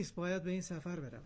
باید به این سفر بروم.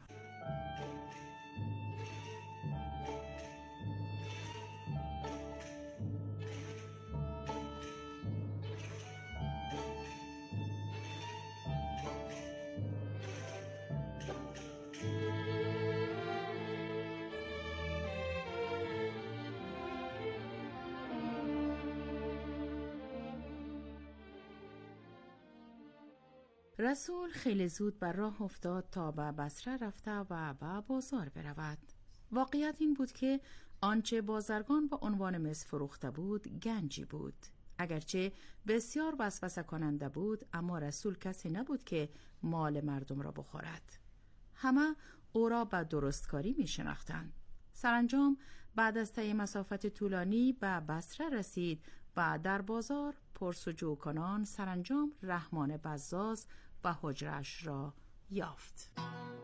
رسول خیلی زود بر راه افتاد تا به بصره رفته و به بازار برود. واقعیت این بود که آنچه بازرگان به عنوان مس فروخته بود گنجی بود. اگرچه بسیار وسوسه کننده بود، اما رسول کسی نبود که مال مردم را بخورد. همه او را به درستکاری می شناختند. سرانجام بعد از طی مسافت طولانی به بصره رسید و در بازار پرسجو کنان سرانجام رحمان بزاز و حجرش را یافت.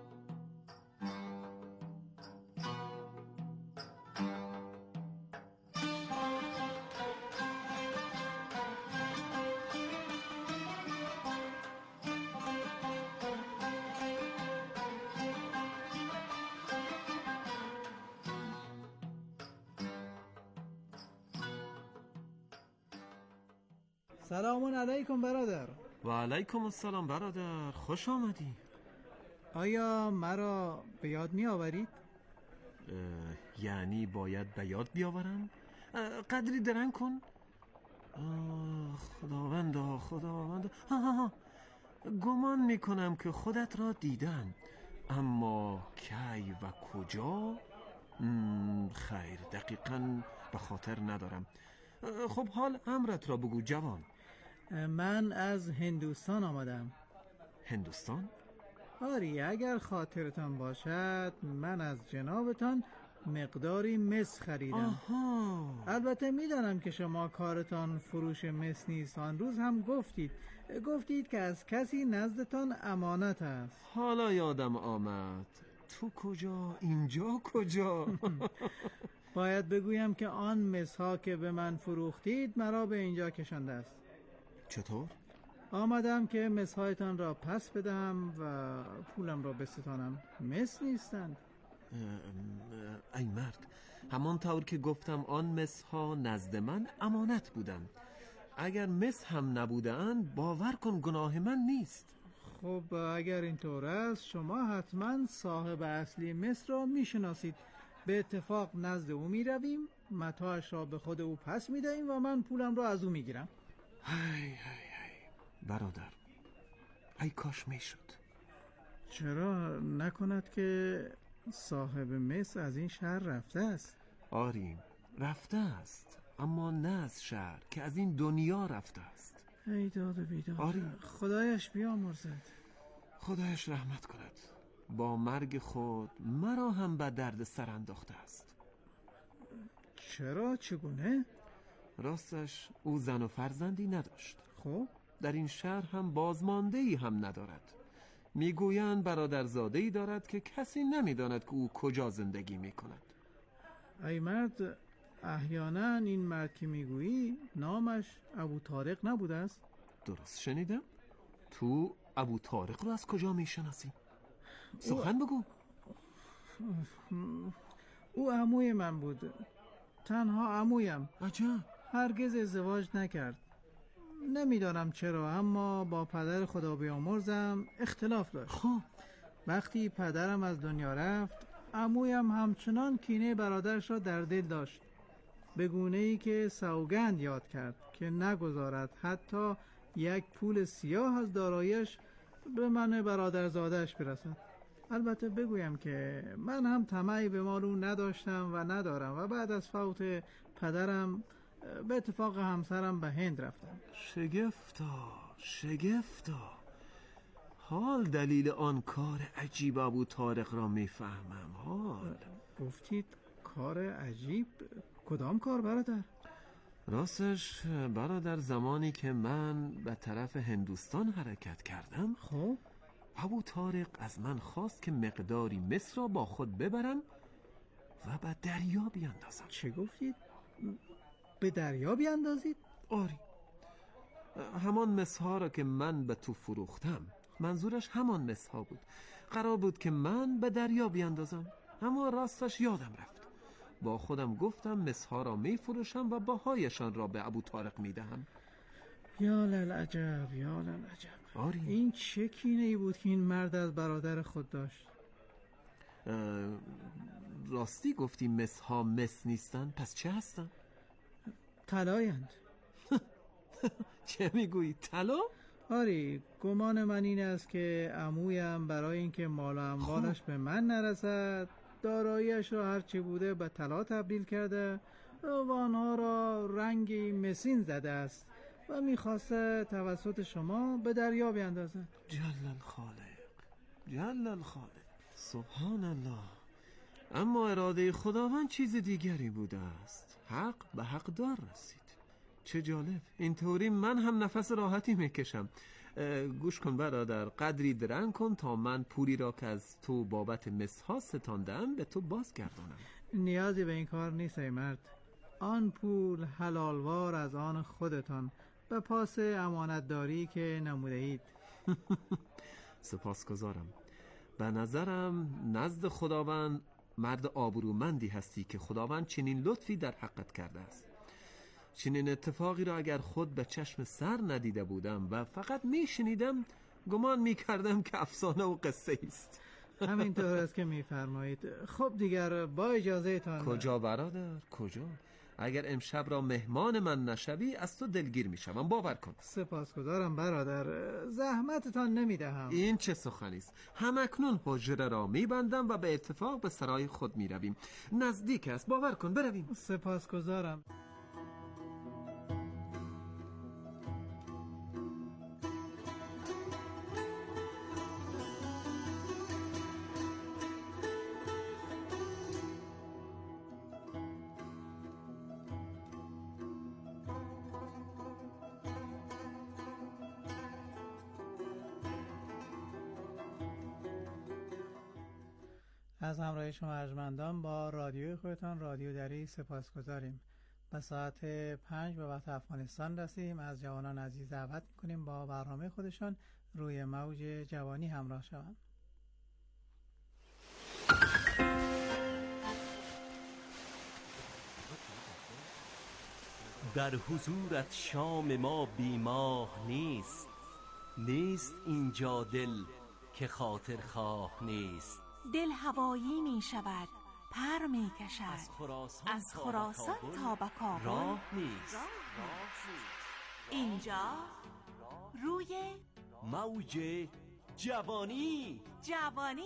سلام علیکم برادر. و علیکم السلام برادر، خوش آمدی. آیا مرا به یاد می آورید؟ یعنی باید به یاد بیاورم؟ قدری درنگ کن. خداوندا ها. گمان میکنم که خودت را دیدم، اما کی و کجا؟ خیر، دقیقاً به خاطر ندارم. خب حال امرت را بگو جوان. من از هندوستان آمدم. هندوستان؟ آری، اگر خاطرتان باشد من از جنابتان مقداری مس خریدم. آها. البته میدانم که شما کارتان فروش مس نیست. آن روز هم گفتید که از کسی نزدتان امانت است. حالا یادم آمد. تو کجا؟ اینجا کجا؟ باید بگویم که آن مس ها که به من فروختید مرا به اینجا کشانده است. چطور؟ آمدم که مس هایتان را پس بدهم و پولم را بستانم. مس نیستند. ای مرد، همان طور که گفتم آن مس ها نزد من امانت بودند. اگر مس هم نبودند باور کن گناه من نیست. خب اگر اینطور است شما حتما صاحب اصلی مس را میشناسید. به اتفاق نزد او میرویم، متاعش را به خود او پس میدهیم و من پولم را از او میگیرم. هی برادر، ای کاش میشد. چرا نکند که صاحب مس از این شهر رفته است؟ آری رفته است، اما نه از شهر که از این دنیا رفته است. ای داد و بیداد. آری، خدایش بیامرزد. خدایش رحمت کند. با مرگ خود مرا هم به درد سر انداخته است. چرا؟ چگونه؟ راستش او زن و فرزندی نداشت. خب در این شهر هم بازمانده‌ای هم ندارد. میگویند برادرزاده‌ای دارد که کسی نمیداند که او کجا زندگی میکند. ای مرد، احیانا این مرد که میگویی نامش ابو طارق نبوده است؟ درست شنیدم؟ تو ابو طارق رو از کجا میشناسی؟ سخن بگو. او عموی من بود، تنها عمویم. عجب. هرگز ازدواج نکرد. نمیدانم چرا، اما با پدر خدا بیامرزم اختلاف داشت. خب وقتی پدرم از دنیا رفت، عمویم همچنان کینه برادرش را در دل داشت، به گونه‌ای که سوگند یاد کرد که نگذارد حتی یک پول سیاه از دارایش به من برادرزادش برسد. البته بگویم که من هم طمعی به مال او نداشتم و ندارم و بعد از فوت پدرم به اتفاق همسرم به هند رفتم. شگفتا. حال دلیل آن کار عجیب ابو طارق را میفهمم. حال گفتید کار عجیب؟ کدام کار برادر؟ راستش برادر، زمانی که من به طرف هندوستان حرکت کردم، خب ابو طارق از من خواست که مقداری مس را با خود ببرم و به دریا بیاندازم. چه گفتید؟ به دریا بیاندازید؟ آری، همان مس ها را که من به تو فروختم. منظورش همان مس ها بود. قرار بود که من به دریا بیاندازم، اما راستش یادم رفت. با خودم گفتم مسها را می فروشم و باهایشان را به ابو طارق می دهم. یا للعجب، یا للعجب. آری. این چه کینه ای بود که این مرد از برادر خود داشت؟ راستی گفتی مسها مس نیستن، پس چه هستن؟ طلایند. چه میگویی؟ طلا؟ آری، گمان من این است که عمویم برای اینکه مال و اموالش به من نرسد داراییش را هرچی بوده به طلا تبدیل کرده و آنها را رنگی مسین زده است و میخواسته توسط شما به دریا بیاندازد. جل الخالق، جل الخالق، سبحان الله. اما اراده خداوند چیز دیگری بوده است. حق به حقدار رسید. چه جالب، اینطوری من هم نفس راحتی میکشم. گوش کن برادر، قدری درنگ کن تا من پولی را که از تو بابت مسها ستاندم به تو بازگردانم. نیازی به این کار نیست ای مرد. آن پول حلالوار از آن خودتان به پاس امانتداری که نموده اید. سپاسگزارم. به نظرم نزد خداوند مرد آبرومندی هستی که خداوند چنین لطفی در حقت کرده است. چنین اتفاقی را اگر خود به چشم سر ندیده بودم و فقط میشنیدم، گمان میکردم که افسانه و قصه است. همینطور است که میفرمایید. خب دیگر با اجازه تان. کجا برادر؟ کجا؟ اگر امشب را مهمان من نشوی از تو دلگیر میشم، باور کن. سپاسگزارم برادر، زحمتتان نمیدهم. این چه سخنی است؟ همکنون حجره را میبندم و به اتفاق به سرای خود میرویم. نزدیک است، باور کن، برویم. سپاسگزارم. از همراهی شما ارجمندان با رادیوی خودتان رادیو دری سپاسگزاریم. به ساعت 5 به وقت افغانستان رسیم. از جوانان عزیز دعوت میکنیم با برنامه خودشان روی موج جوانی همراه شوند. در حضورت شام ما بیماه نیست، نیست اینجا دل که خاطر خواه نیست. دل هوایی می شود، پر می کشد، از خراسان تا به کابل راه نیست. اینجا روی موج جوانی. جوانی.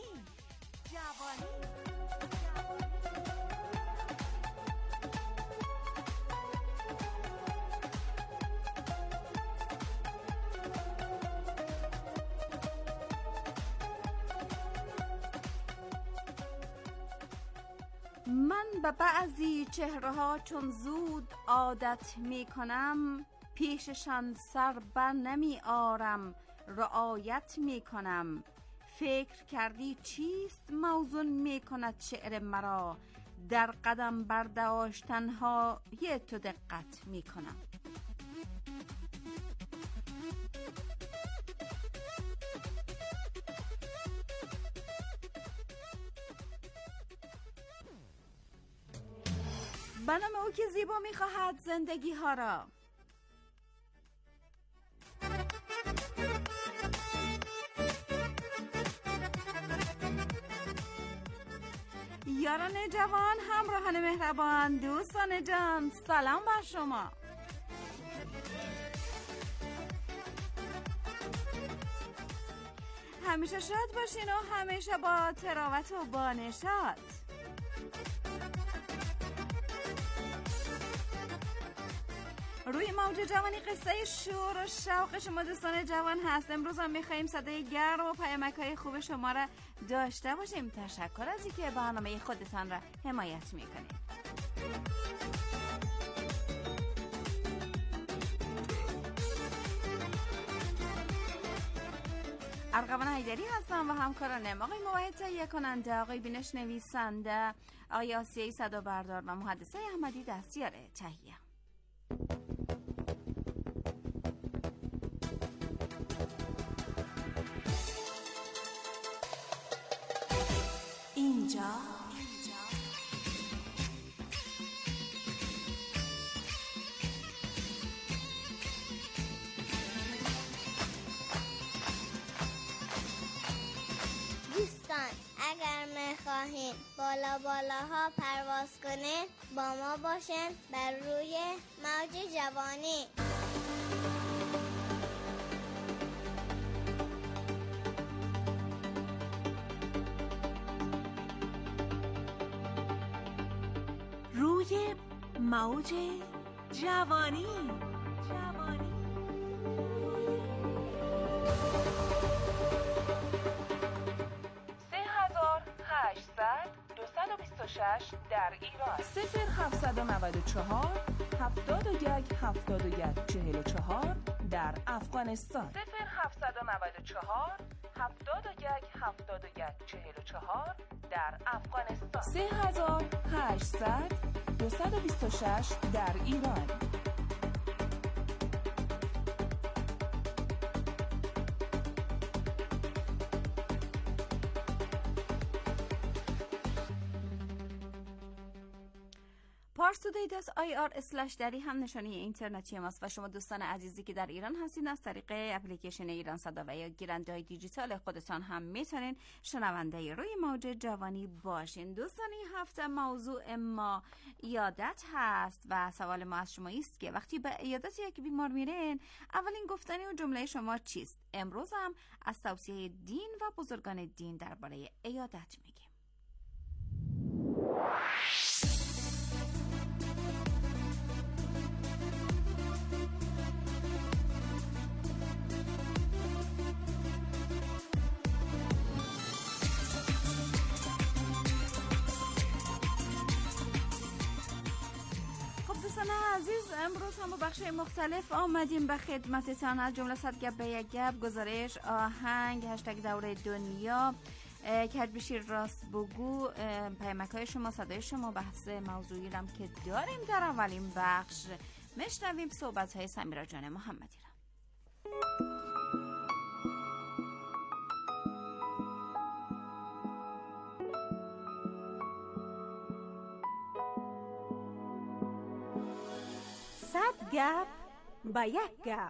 من به بعضی چهره‌ها چون زود عادت می کنم، پیششان سر بر نمی آرم، رعایت می کنم. فکر کردی چیست موزون می کند شعر مرا، در قدم برداشتنها یه تو دقت می کنم. به نام او که زیبا می‌خواهد زندگی ها را. یاران جوان، همراهان مهربان، دوستان جان، سلام بر شما. همیشه شاد باشین و همیشه با تراوت و با نشاط. روی موج جوانی قصه شور و شوق شما دوستان جوان هست. امروز هم میخواییم صدای گرم و پیامک‌های خوب شما را داشته باشیم. تشکر از اینکه برنامه خودتان را حمایت میکنید. ارغوان حیدری هستم و همکارانم آقای موحد تهیه کننده، آقای بینش نویسنده، آقای آسیایی صدا بردار و مهندسه احمدی دستیار تهیه. دوستان اگر میخواهین بالاها پرواز کنین با ما باشین بر روی موج جوانی. روی موج جوانی. 226 در ایران. 0794 71 44 در افغانستان. 0794 71 44 در افغانستان. 3800 226 در ایران. parstoday.ir/dari هم نشانی اینترنتی ماست و شما دوستان عزیزی که در ایران هستین از طریق اپلیکیشن ایران صدا و یا گیرنده‌های دیجیتال خودتان هم میتونین شنونده روی موج جوانی باشین. دوستان این هفته موضوع ما عیادت هست و سوال ما از شما است که وقتی به عیادت یک بیمار میرین اولین گفتنی و جمله شما چیست؟ امروز هم از توصیه دین و بزرگان دین درباره عیادت میگیم. عزیز امروز هم با بخش مختلف آمدیم به خدمتتان، از جمله صد گپ به یک گپ، گزارش، آهنگ، هشتگ دوره دنیا، کج بشیر راست بگو، پیامک‌های شما، صدای شما، بحث موضوعی رم که داریم در اولین بخش. میشنویم صحبت‌های سمیرا جان محمدی را. صد گپ با یک گپ.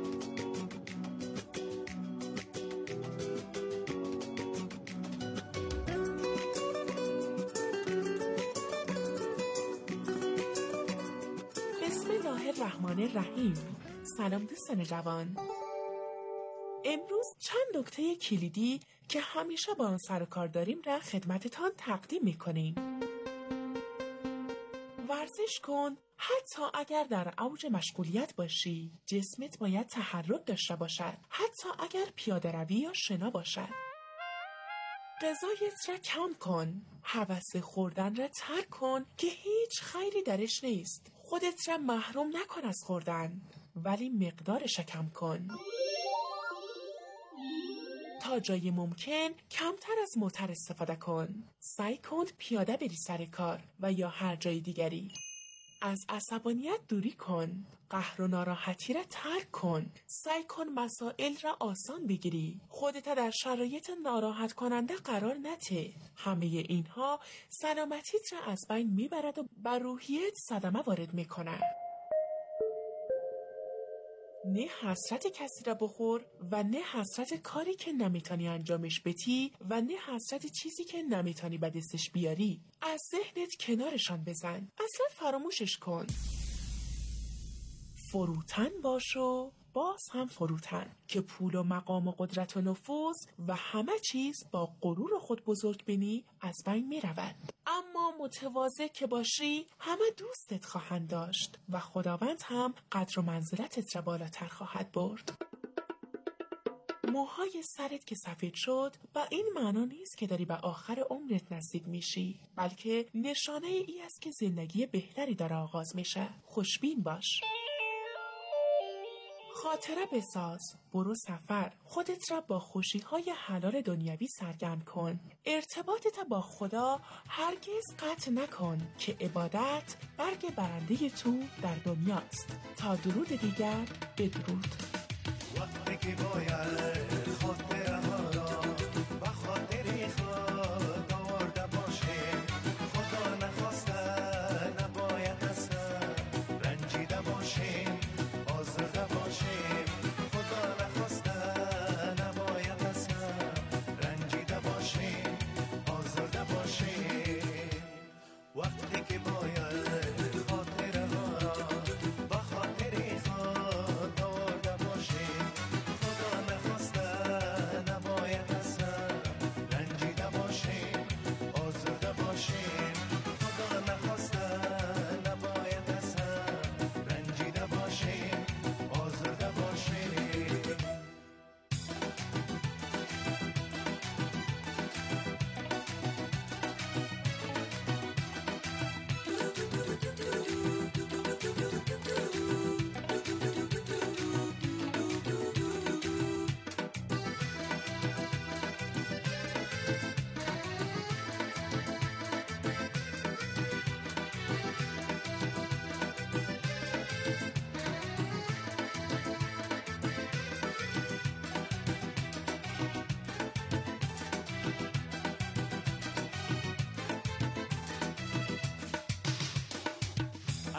بسم الله الرحمن الرحیم. سلام دوستان جوان. امروز چند نکته کلیدی که همیشه با آن سر و کار داریم را خدمتتان تقدیم می‌کنیم. ورزش کن. حتی اگر در اوج مشغولیت باشی، جسمت باید تحرک داشته باشد. حتی اگر پیاده روی یا شنا باشد. غذایت را کم کن. هوس خوردن را ترک کن که هیچ خیری درش نیست. خودت را محروم نکن از خوردن، ولی مقدارش کم کن. تا جای ممکن کمتر از موتور استفاده کن. سعی کن پیاده بری سر کار و یا هر جای دیگری. از عصبانیت دوری کن. قهر و ناراحتی را ترک کن. سعی کن مسائل را آسان بگیری. خودت در شرایط ناراحت کننده قرار نده. همه اینها سلامتیت را از بین میبرد و بر روحیت صدمه وارد میکنه. نه حسرت کسی را بخور و نه حسرت کاری که نمیتونی انجامش بدی و نه حسرت چیزی که نمیتونی به دستش بیاری. از ذهنت کنارشان بزن. اصلا فراموشش کن. فروتن باش و باز هم فروتن که پول و مقام و قدرت و نفوذ و همه چیز با غرور خود بزرگ بینی از بین می رود. اما متواضع که باشی همه دوستت خواهند داشت و خداوند هم قدر و منزلتت را بالاتر خواهد برد. موهای سرت که سفید شد و این معنا نیست که داری به آخر عمرت نزدیک میشی، بلکه نشانه ای است که زندگی بهتری داره آغاز میشه. خوشبین باش. خاطره بساز. برو سفر. خودت را با خوشی‌های حلال دنیوی سرگرم کن. ارتباطت با خدا هرگز قطع نکن که عبادت برگ برنده تو در دنیاست. تا درود دیگر بدرود. وقتی که باید خاطره ها را به خاطری خود آورده باش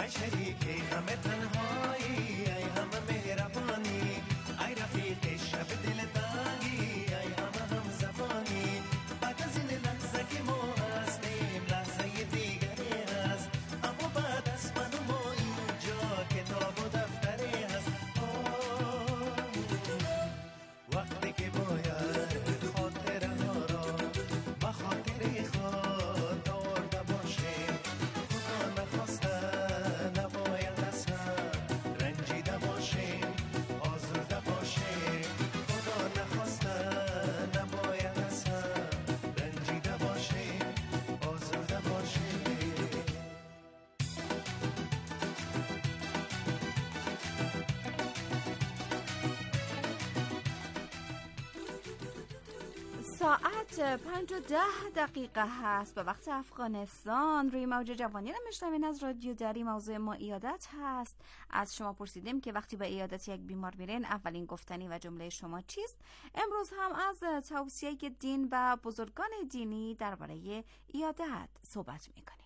شریک غم تنهایی، ای همه مهربانی، ای رفیق شب دل تنگی، ای همه هم زبانی. بعد از این لحظه که ما هستیم لحظه دیگری هست، اما بعد از من و ما اینجا کتاب و دفتری هست. وقتی که باید خاطرها را به خاطر خود آورده باشیم، خدا نخواسته نباید اصلا رنجیده باشیم، آزرده باشیم. خدا نخواسته نباید اصلا رنجیده باشیم، آزرده باشیم. ساعت 5:10 هست به وقت افغانستان. روی موج جوانی را میشنوین از رادیو دری. موضوع ما عیادت هست. از شما پرسیدیم که وقتی به عیادت یک بیمار میرین اولین گفتنی و جمله شما چیست؟ امروز هم از توصیه دین و بزرگان دینی درباره عیادت صحبت میکنیم.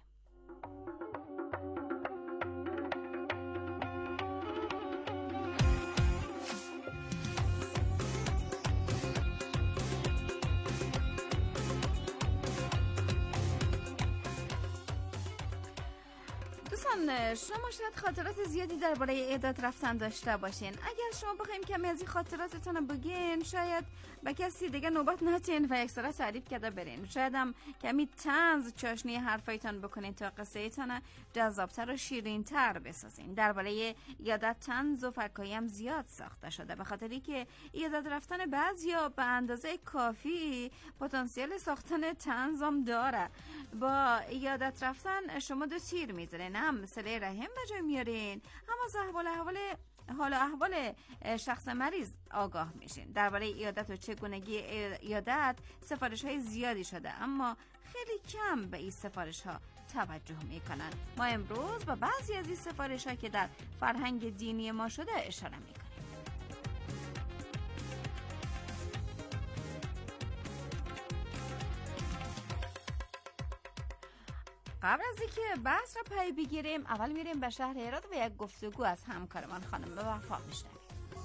شما شاید خاطرات زیادی درباره عیادت رفتن داشته باشین. اگر شما بخوایم کمی از این خاطراتتون بگین شاید به کسی دیگه نوبت نتین و اکثرا تعریف کرده برین. شاید هم کمی طنز چاشنی حرفایتان بکنین تا قصه ایتان جذابتر و شیرین‌تر بسازین. درباره عیادت طنز و فکایی هم زیاد ساخته شده به خاطری که عیادت رفتن بعضیا به اندازه کافی پتانسیل ساختن طنز هم داره. با عیادت رفتن شما دو تیر میزنین، هم صله رحم به جای میارین، هم از حال احوال شخص مریض آگاه میشین. درباره عیادت و چگونگی عیادت سفارش های زیادی شده اما خیلی کم به این سفارش ها توجه میکنن. ما امروز با بعضی از این سفارش ها که در فرهنگ دینی ما شده اشاره میکنیم. قبل از اینکه بحث را پی بگیریم اول میریم به شهر هرات و یک گفتگو از همکارمان خانم وفا میشنویم.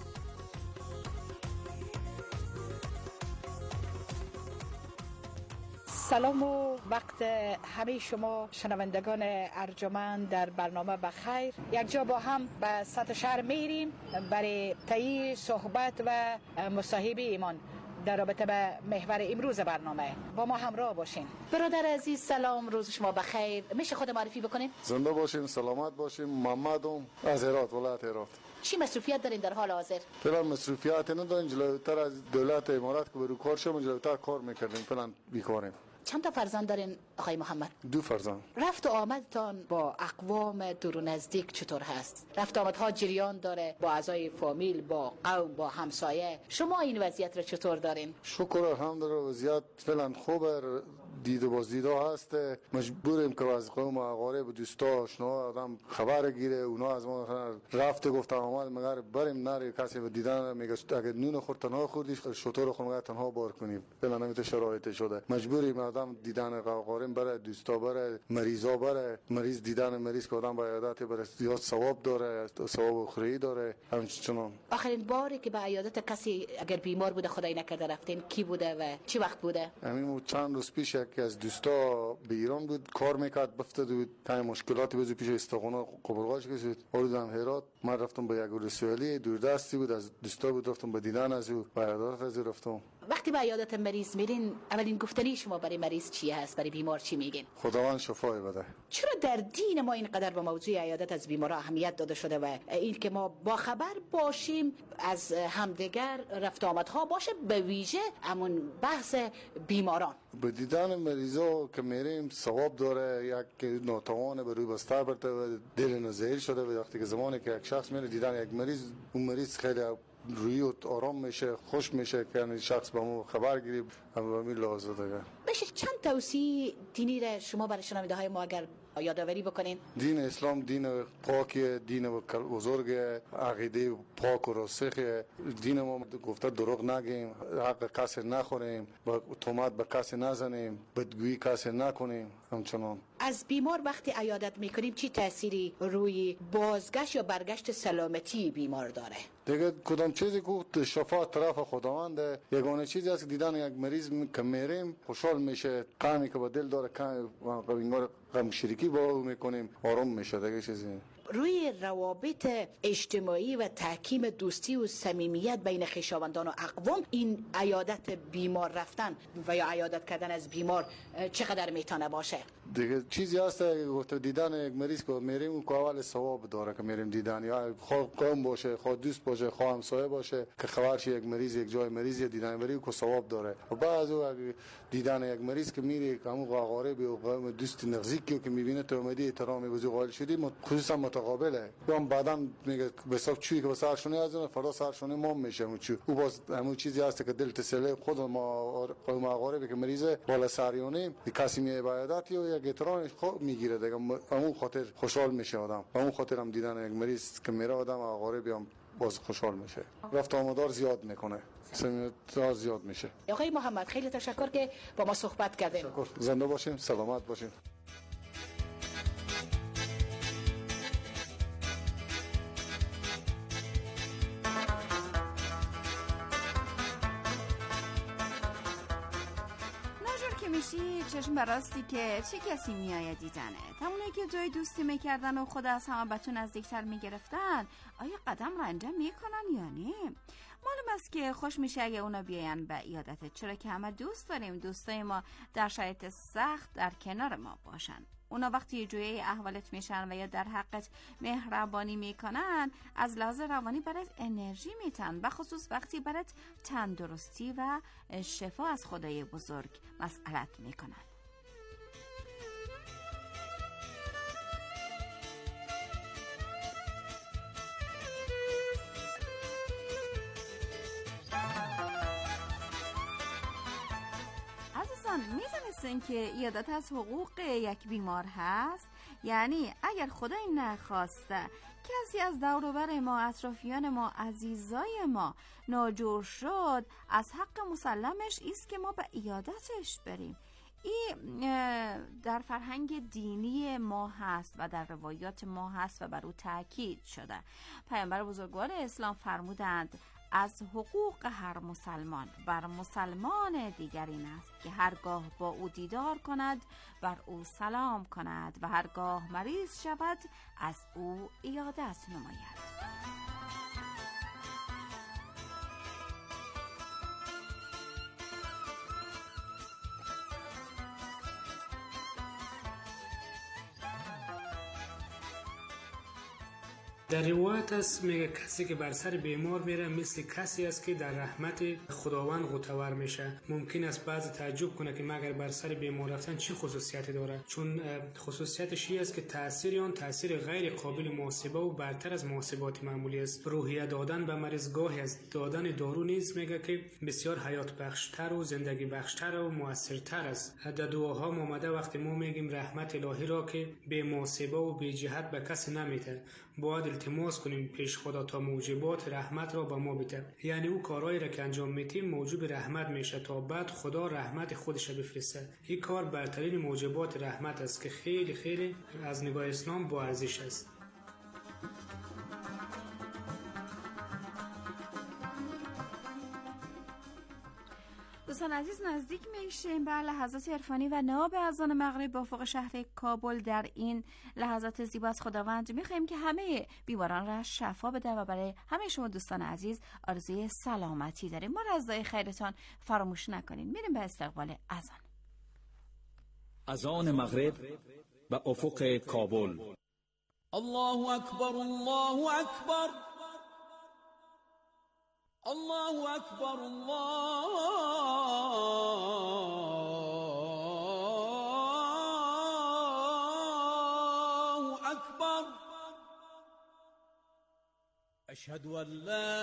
سلام و وقت همه شما شنوندگان ارجمند در برنامه بخیر. یک جا با هم به سطح شهر میریم برای تایی صحبت و مصاحبه ایمان در رابطه به محور امروز برنامه. با ما همراه باشین. برادر عزیز سلام، روز شما بخیر. میشه خود معرفی بکنیم؟ زنده باشین، سلامت باشین. محمدم از هرات، ولایت هرات. چی مصروفیت دارین در حال حاضر؟ فعلا مصروفیت نداریم. جلوتر از دولت امارات که برو کار شدیم جلوتر کار میکردیم. فعلا بیکاریم. چند تا فرزند دارین آقای محمد؟ 2 فرزند. رفت و آمدتان با اقوام دور و نزدیک چطور هست؟ رفت آمدها جریان داره با اعضای فامیل، با قوم، با همسایه؟ شما این وضعیت رو چطور دارین؟ شکر الحمدلله وضعیت فعلا خوبه. دید و بازدیدا هست. مجبوریم که از قوم و اقارب و دوستا آشنا آدم خبر گیره. اونا از ما رفته گفتم آمد مگر بریم نری کسی به دیدن میگه اگه نون خورد تنها خوردی شطور خود تنها بار کنیم. فعلا نمیته شرایط شده. مجبوریم آدم دیدن اقارب بره، دوستا بره، مریضا بره. مریض دیدن مریض که آدم به عیادت بره زیاد ثواب داره، ثواب اخروی داره. همچنان آخرین باری که به عیادت کسی اگر بیمار بوده خدای نکرده رفتین کی بوده و چی وقت بوده؟ همین چند روز پیش که از دوستا به ایران بود کار میکرد بفتاد و تای مشکلاتی بود پیش استخوان قبرغاش کشید آوردن هرات. من رفتم به یک رسوالی دوردستی بود از دوستا بود رفتم به دیدن از او و عیادت از رفتم. وقتی به عیادت مریض میرین اولین گفتنی شما برای مریض چی هست؟ برای بیمار چی میگین؟ خداوند شفای بده. چرا در دین ما اینقدر به موضوع عیادت از بیمارا اهمیت داده شده و این که ما با خبر باشیم از همدیگر رفت آمدها باشه به ویژه همون بحث بیماران؟ به دیدن مریضا که میریم ثواب داره. یک ناتوان به روی بستر برده و دل نزهیر شده و وقتی که زمانی که یک شخص میره دیدن یک مریض اون مریض خیلی روی آرام میشه، خوش میشه که این شخص به ما خبر گیریم و همین لازم داره. بشه چند توصیه دینی را شما برای شنونده های ما اگر یادآوری بکنین؟ دین اسلام دین پاکیه، دین بزرگه، عقیده پاک و راسخه. دین ما گفته دروغ نگیم، حق کسی نخوریم، با تهمت به کسی نزنیم، بدگویی کسی نکنیم. همچنان از بیمار وقتی عیادت میکنیم چی تأثیری روی بازگشت یا برگشت سلامتی بیمار داره؟ دیگه کدام چیزی که شفا طرف خداونده، یگانه چیزی است که دیدن یک مریض که میریم خوشحال میشه، غمی که به دل داره غم شریکی با او میکنیم، آرام میشه. دیگه چیزی روی روابط اجتماعی و تحکیم دوستی و صمیمیت بین خویشاوندان و اقوام این عیادت بیمار رفتن و یا عیادت کردن از بیمار چقدر میتونه باشه؟ دیگه چیزی هست که دیدن یک مریض که میریم که اول ثواب داره که میریم دیدن، یا خواه قوم باشه، خواه دوست باشه، خواه همسایه باشه که خبرش یک مریض یک جای مریض دیدن بری که ثواب داره. و بعد دیدن یک مریض که میری که همون قاقاره و دوست نزدیکی که میبینه تو اومدی احترامی بزرگ قائل شدی، خصوصا متقابله. یا بعداً میگه به حساب چویی که به سرشونه از فردا سرشونه مام میشه او باز همون چیزی هست که دل تسلی خود ما قاقاره که مریض بالا سریونه کسی می عبادت یا یک احترام خود میگیره دیگه، همون خاطر خوشحال میشه آدم. همون خاطر هم دیدن یک مریض که میره آدم قاقاره بیام باز خوشحال میشه، رفت آمدار زیاد میکنه، سمیت زیاد میشه. آقای محمد خیلی تشکر که با ما صحبت کردین. زنده باشیم، سلامت باشیم. میشی چشم براستی که چه کسی میآید دیدنه. همونه که جای دوستی میکردن و خود از همه به تو نزدیکتر میگرفتن، آیا قدم را انجام میکنن یا نه؟ معلوم است که خوش میشه اگه اونا بیاین به عیادت، چرا که همه دوست داریم دوستای ما در شرایط سخت در کنار ما باشن. اونا وقتی جویه احوالت میشن و یا در حقت مهربانی میکنن، از لحاظ روانی برات انرژی میتن، بخصوص وقتی برات تندرستی و شفا از خدای بزرگ مسئلت میکنن. می‌دونستین که عیادت از حقوق یک بیمار هست؟ یعنی اگر خدای نخواسته کسی از دور و بر ما، اطرافیان ما، عزیزای ما ناجور شد، از حق مسلمش است که ما به عیادتش بریم. این در فرهنگ دینی ما هست و در روایات ما هست و بر او تاکید شده. پیامبر بزرگوار اسلام فرمودند از حقوق هر مسلمان بر مسلمان دیگر این است که هرگاه با او دیدار کند بر او سلام کند و هرگاه مریض شود از او عیادت نماید. در روایت است میگه کسی که بر سر بیمار میره مثل کسی است که در رحمت خداوند غوطه‌ور میشه. ممکن است بعضی تعجب کنه که مگر بر سر بیمار رفتن چه خصوصیتی داره؟ چون خصوصیتش این است که تاثیر آن تاثیر غیر قابل محاسبه و برتر از محاسبات معمولی است. روحیه دادن به مریض گاهی از دادن دارو نیز میگه که بسیار حیات بخشتر و زندگی بخشتر و موثرتر است. در دعاها اومده وقتی ما میگیم رحمت الهی را که به محاسبه و به جهت به کسی نمیده، باید التماس کنیم پیش خدا تا موجبات رحمت را به ما بده. یعنی او کارهایی را که انجام میدیم موجب رحمت میشه تا بعد خدا رحمت خودش بفرسته. این کار برترین موجبات رحمت است که خیلی خیلی از نگاه اسلام با ارزش است. دوستان عزیز، نزدیک میشیم به لحظات عرفانی و ناب اذان مغرب با افق شهر کابل. در این لحظات زیبا از خداوند میخوایم که همه بیماران را شفا بده و برای همه شما دوستان عزیز آرزوی سلامتی داریم. ما رضای خیرتان فراموش نکنین. میریم به استقبال اذان. اذان مغرب به افق کابل. الله اکبر، الله اکبر، الله اکبر، الله اکبر. اشهد ان لا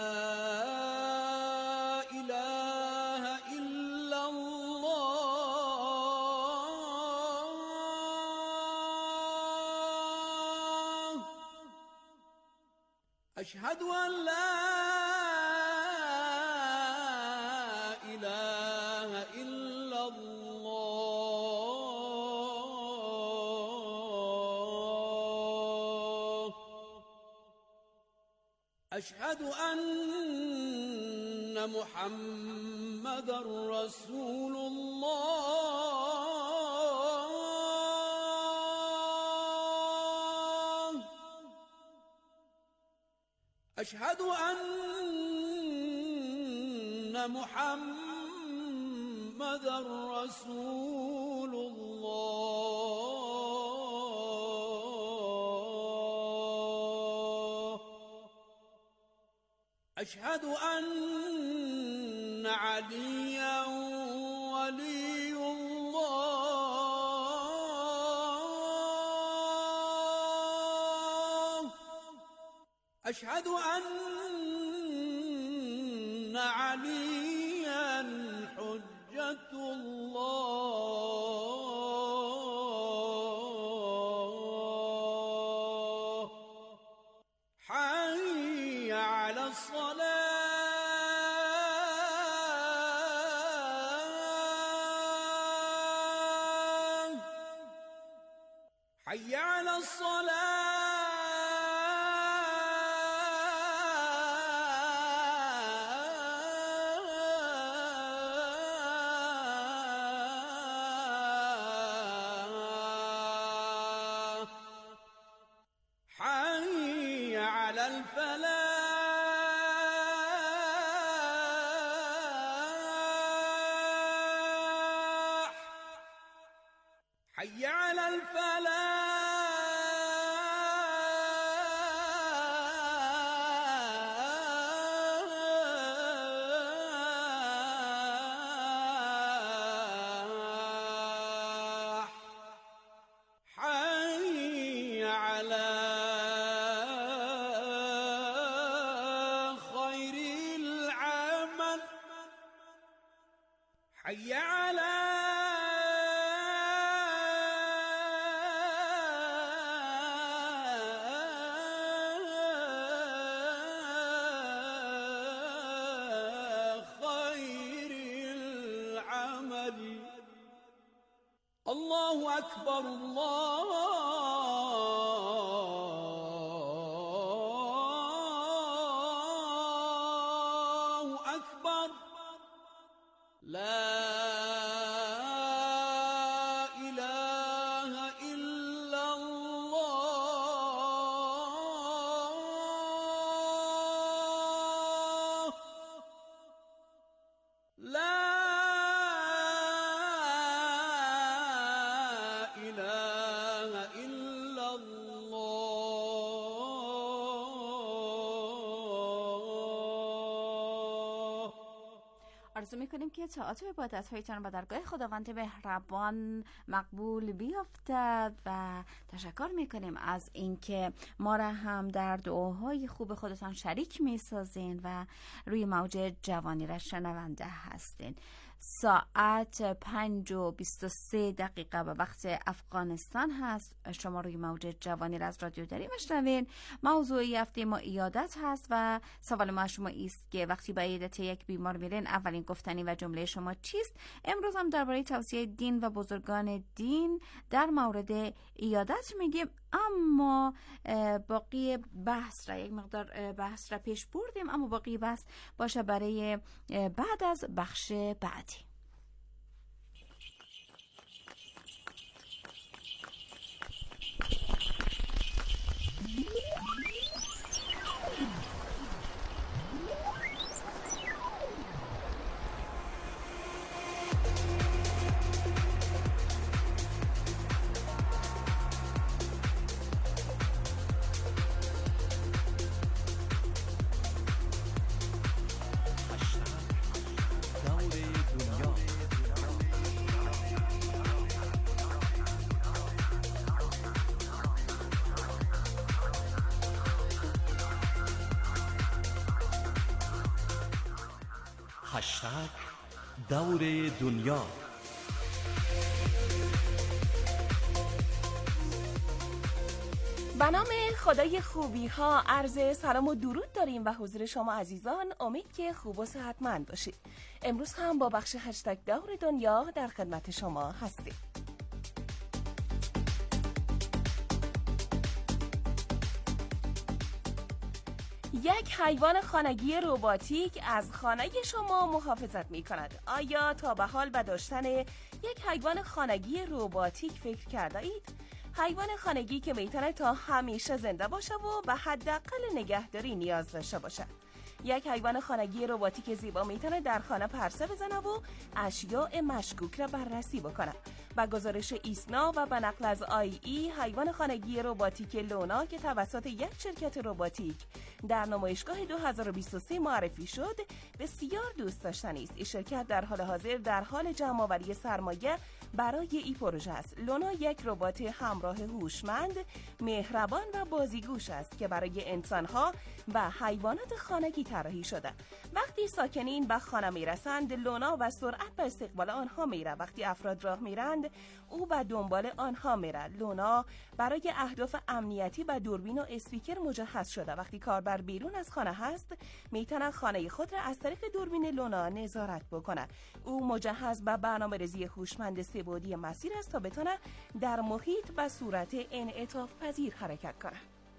اله الا الله. أشهد أن لا إله إلا الله أشهد أن محمد رسول الله أشهد أن محمد رسول الله أشهد أن عليا ولي الله أشهد أن عليا حجة الله حي على الصلاة حي على الصلاة حي على الفلاح حي على الفلاح حي على خير العمل حي على خير العمل الله أكبر الله أكبر لا إله إلا الله لا إله إلا الله آرزو میکنیم که طاعات و عبادت‌هایتان به درگاه خداوند مهربان مقبول بیافتد و تشکر میکنیم از اینکه ما را هم در دعاهای خوب خودتان شریک میسازین و روی موج جوانی را شنونده هستین. ساعت 5:23 به وقت افغانستان هست. شما روی موج جوانی را از رادیو داری میشنوین. موضوع هفته ما عیادت هست و سوال ما شما است که وقتی به عیادت یک بیمار میرین اولین گفتنی و جمله شما چیست؟ امروز هم درباره توصیه دین و بزرگان دین در مورد عیادت میگیم، اما باقی بحث را یک مقدار بحث را پیش بردیم، اما باقی بحث باشه برای بعد از بخش بعدی. هشتگ دور دنیا. به نام خدای خوبی ها عرض سلام و درود داریم و حضور شما عزیزان. امید که خوب و صحتمند باشید. امروز هم با بخش هشتگ دور دنیا در خدمت شما هستیم. یک حیوان خانگی رباتیک از خانه شما محافظت می کند. آیا تا به حال به داشتن یک حیوان خانگی رباتیک فکر کرده اید؟ حیوان خانگی که میتونه تا همیشه زنده باشه و به حداقل نگهداری نیاز داشته باشه. یک حیوان خانگی رباتیک زیبا میتونه در خانه پرسه بزنه و اشیاء مشکوک را بررسی بکنه. با گزارش ایسنا و به نقل از ای حیوان خانگی رباتیک لونا که توسط یک شرکت رباتیک در نمایشگاه 2023 معرفی شد بسیار دوست داشتنی است. این شرکت در حال حاضر در حال جمع‌آوری سرمایه برای این پروژه است. لونا یک ربات همراه هوشمند، مهربان و بازیگوش است که برای انسان‌ها و حیوانات خانگی طراحی شده. وقتی ساکنین به خانه میرسند، لونا و سرعت به استقبال آنها میره. وقتی افراد راه میرند، او به دنبال آنها میره. لونا برای اهداف امنیتی به دوربین و اسپیکر مجهز شده. وقتی کاربر بیرون از خانه هست، میتونه خانه خود را از طریق دوربین لونا نظارت بکنه. او مجهز به برنامه‌ریزی هوشمند سه‌بعدی مسیر است تا بتونه در محیط به صورت انعطاف پذیر حرکت کنه.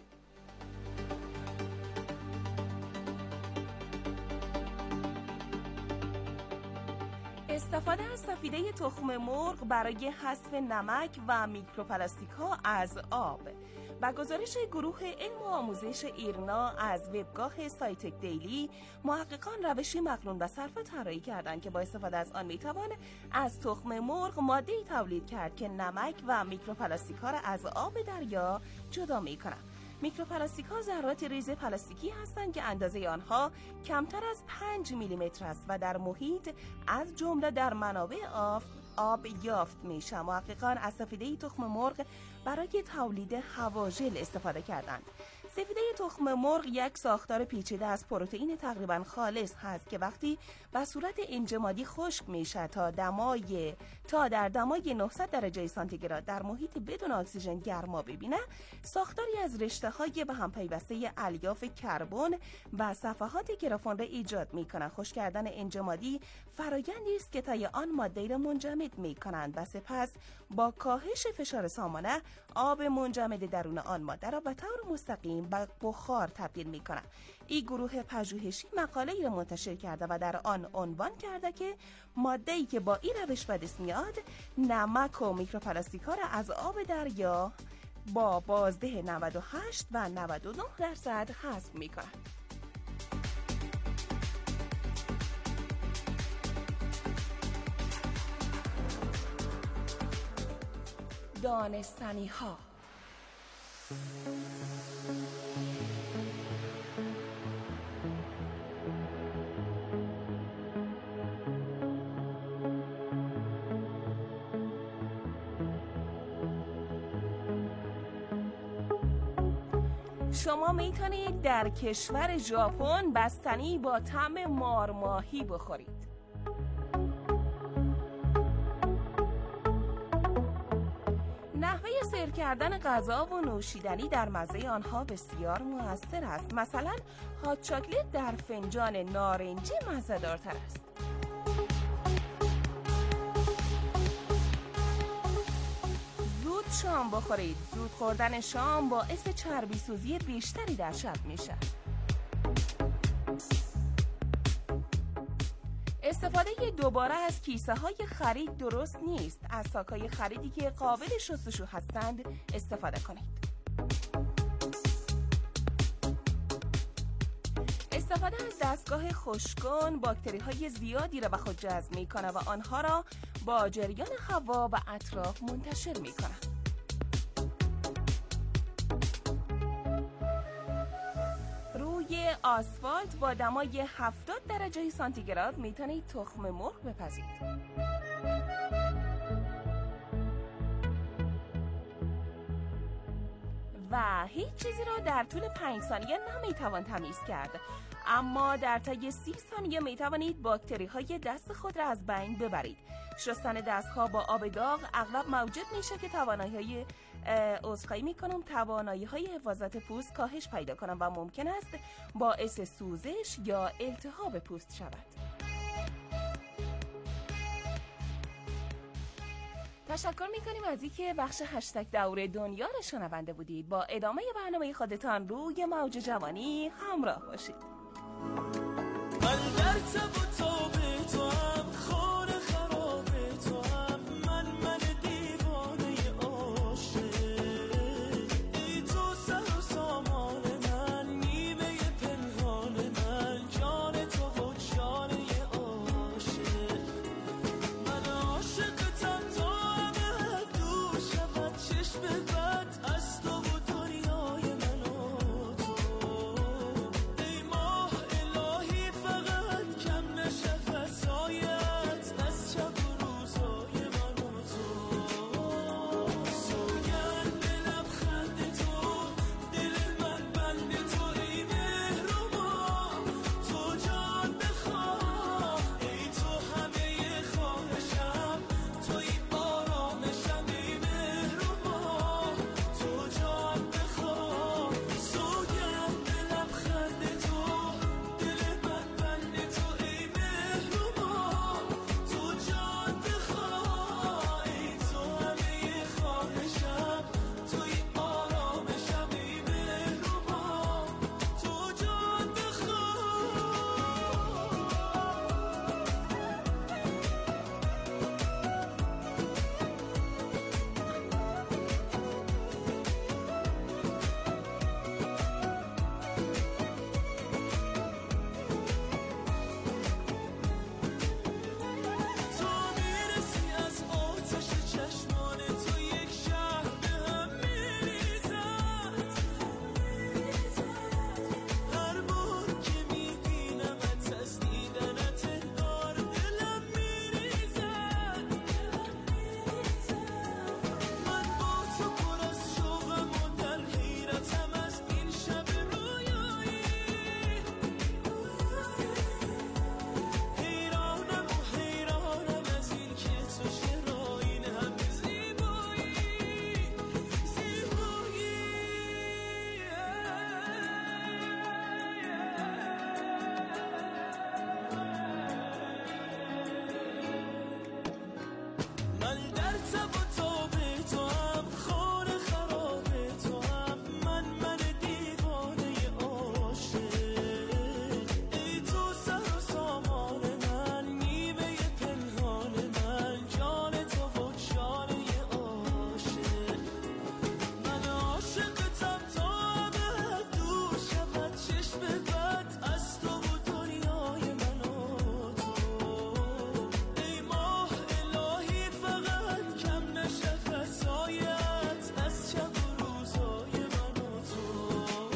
استفاده از سفیده تخم مرغ برای حذف نمک و میکروپلاستیک ها از آب. با گزارش گروه علم و آموزش ایرنا از وبگاه سایتک دیلی، محققان روشی مقرون به صرفه طراحی کردند که با استفاده از آن میتوان از تخم مرغ ماده‌ای تولید کرد که نمک و میکروپلاستیک ها را از آب دریا جدا میکنند. میکروپلاستیک ها ذرات ریز پلاستیکی هستند که اندازه آنها کمتر از 5 میلیمتر است و در محیط از جمله در منابع آب یافت میشه. محققان از سفیده تخم مرغ برای تولید هواژل استفاده کردند. سفیده تخم مرغ یک ساختار پیچیده از پروتئین تقریبا خالص هست که وقتی به صورت انجمادی خشک میشه تا در دمای 900 درجه سانتیگراد در محیط بدون اکسیژن گرما ببینه، ساختاری از رشته‌های به هم پیوسته الیاف کربن و صفحات گرافون را ایجاد میکنه. خشک کردن انجمادی فرایندی است که طی آن ماده را منجمد میکنند و سپس با کاهش فشار سامانه آب منجمد درون آن ماده را به طور مستقیم به بخار تبدیل میکنه. این گروه پژوهشی مقاله‌ای را منتشر کرده و در آن عنوان کرده که ماده‌ای که با این روش به دست میاد نمک و میکروپلاستیک ها را از آب دریا با بازده 98 و 99% حذف میکنه. دانستنی ها. شما میتونید در کشور ژاپن بستنی با طعم مارماهی بخورید. نحوه سرو کردن غذا و نوشیدنی در مزه آنها بسیار مؤثر است. مثلا هات چاکلت در فنجان نارنجی مزه‌دارتر است. زود شام بخورید. زود خوردن شام باعث چربی سوزی بیشتری در شب میشه. استفاده دوباره از کیسه های خرید درست نیست. از ساک‌های خریدی که قابل شستشو هستند استفاده کنید. استفاده از دستگاه خشک‌کن باکتری های زیادی را به خود جذب می‌کنه و آنها را با جریان هوا و اطراف منتشر می‌کنه. روی آسفالت با دمای 70 درجه سانتیگراد میتونید تخم مرغ بپزید. و هیچ چیزی را در طول 5 ثانیه نمیتوان تمیز کرد. اما در طی 30 ثانیه می توانید باکتری های دست خود را از بین ببرید. شستن دستها با آب داغ اغلب موجب میشه که توانایی های حفاظت پوست کاهش پیدا کنند و ممکن است باعث سوزش یا التهاب پوست شود. تشکر میکنیم از اینکه بخش هشتگ دور دنیا را شنونده بودید. با ادامه برنامه خودتان روی موج جوانی همراه باشید. من در تب و تاب تو هم، خانه خراب تو هم، من دیوانه عاشق. ای تو سر و سامان من، نیمه پنهان من، جان تو و جانه عاشق. من عاشقتم تا همه دور شود چشم بد از تو و دنیای من و تو. ای ماه الهی فقط کم نشه فسایت از شب و روزای من و تو. سوگند به لبخند تو، دل من بند تو، ای مهربان تو جان بخواه. ای تو همه خواهشم، توی آرامشم، ای مهربان تو جان بخواه. سوگند به لبخند تو، دل من بند تو، ای مهربان تو جان بخواه. ای تو همه خواهشم، توی آرامشم، ای مهربان تو جان بخواه. تو میرسی از آتش چشمان تو، یک شهر به هم میریزد. هر بار که میبینمت از دیدنت انگار دلم میریزد. من با تو پر از شوقم و در حیرتم از این شب رویایی. حیرانم و حیرانم از این که تو چرا این همه زیبایی. من در تب و تاب تو هم، خانه خراب تو هم، من دیوانه عاشق. ای تو سر و سامان من، نیمه پنهان من، جان تو و جانه عاشق. من عاشقتم تا همه دور شود چشم بد از تو و دنیای من و تو. ای ماه الهی فقط کم نشه فسایت از شب و روزای من و تو.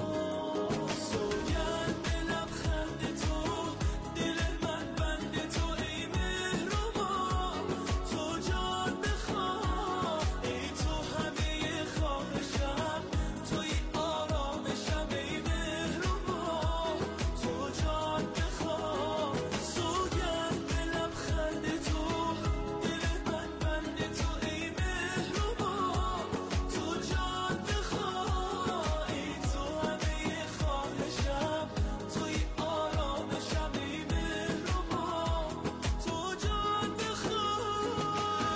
سوگند به لبخند تو، دل من بند تو، ای مهربان تو جان بخواه. ای تو همه خواهشم، توی آرامشم، ای مهربان تو جان بخواه. سوگند به لبخند تو، دل من بند تو، ای مهربان تو جان بخواه. ای تو همه خواهشم، توی آرامشم، ای مهربان تو جان بخواه.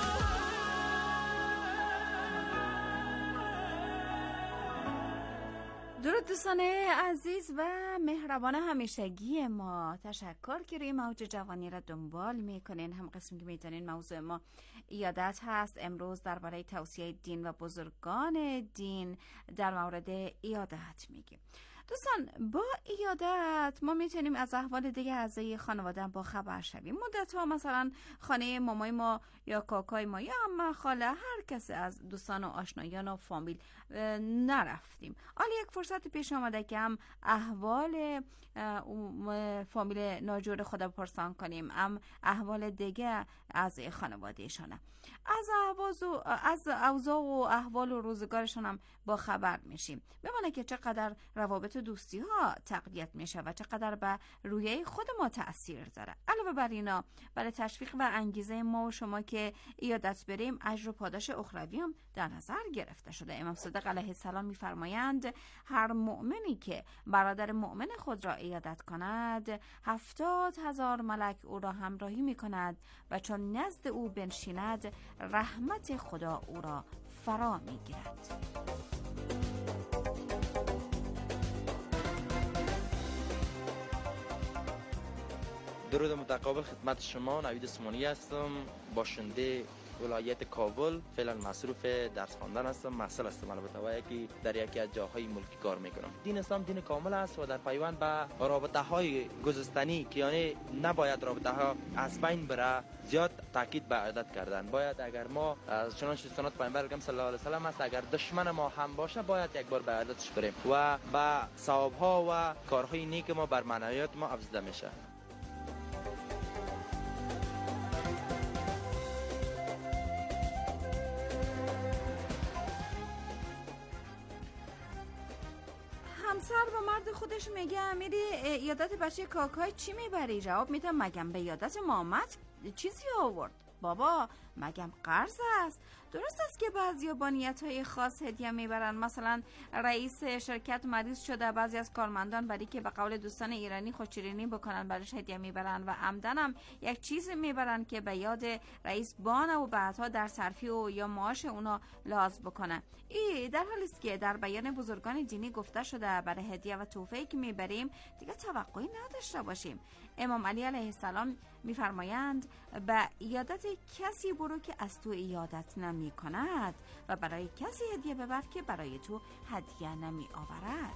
درود دوستان عزیز و مهربان همیشگی ما، تشکر که روی موج جوانی را دنبال میکنین. هم قسمی که میتونین موضوع ما ایادت هست. امروز درباره توصیه دین و بزرگان دین در مورد ایادت میگیم. دوستان با ایادت ما میتونیم از احوال دیگه اعضای خانواده با خبر شویم. مدت ها مثلا خانه مامای ما یا کاکای ما یا عمه خاله هر کسی از دوستان و آشنایان و فامیل نرفتیم. حالا یک فرصت پیش آمده که هم احوال فامیل ناجور خود بپرسان کنیم، هم احوال دیگه از خانوادهشانه، از اوضاع و احوال و روزگارشان هم با خبر میشیم. بمانه که چقدر روابط و دوستی ها تقویت میشه و چقدر به رویه خود ما تأثیر داره. علاوه بر اینا برای تشویق و انگیزه ما و شما که عیادت بریم، اجر و پاداش اخروی هم در نظر گرفته شده. امام صادق علیه السلام میفرمایند هر مؤمنی که برادر مؤمن خود را عیادت کند 70,000 ملک او را همراهی میکند و چون نزد او بنشیند رحمت خدا او را فرا میگیرد. درود متقابل خدمت شما. نوید عثمانی هستم، باشنده ولایت کابل. فعلا مصروف درس خواندن هستم، محصل هستم البته و در یکی از جاهای ملکی کار میکنم. دین اسلام دین کامل است و در پیوند به رابطه های گذشتنی که یعنی نباید رابطه ها از بین بره زیاد تاکید به عادت کردن. باید اگر ما چنانچه سنت پیامبر اکرم صلی الله علیه و سلم است، اگر دشمن ما هم باشه باید یک بار به عادتش بریم و به ثواب ها و کارهای نیک ما بر معنویات ما افزوده میشه. همسر با مرد خودش میگه میری عیادت بچه کاکای چی میبری؟ جواب میده مگم به عیادت مامت چیزی آورد؟ بابا مگم قرض است؟ درست است که بعضی با نیت‌های خاص هدیه میبرن، مثلا رئیس شرکت مریض شده، بعضی از کارمندان برای که به قول دوستان ایرانی خوش‌چرینی بکنن براش هدیه میبرن و عمدن هم یک چیز میبرن که به یاد رئیس بانه و بعدها در صرفی و یا معاش اونا لحاظ بکنه. ای در حالی است که در بیان بزرگان دینی گفته شده برای هدیه و تحفه‌ای که میبریم دیگه توقعی نداشته باشیم. امام علی علیه السلام میفرمایند به عیادت کسی برو که از تو عیادت نمی کند و برای کسی هدیه ببر که برای تو هدیه نمی آورد.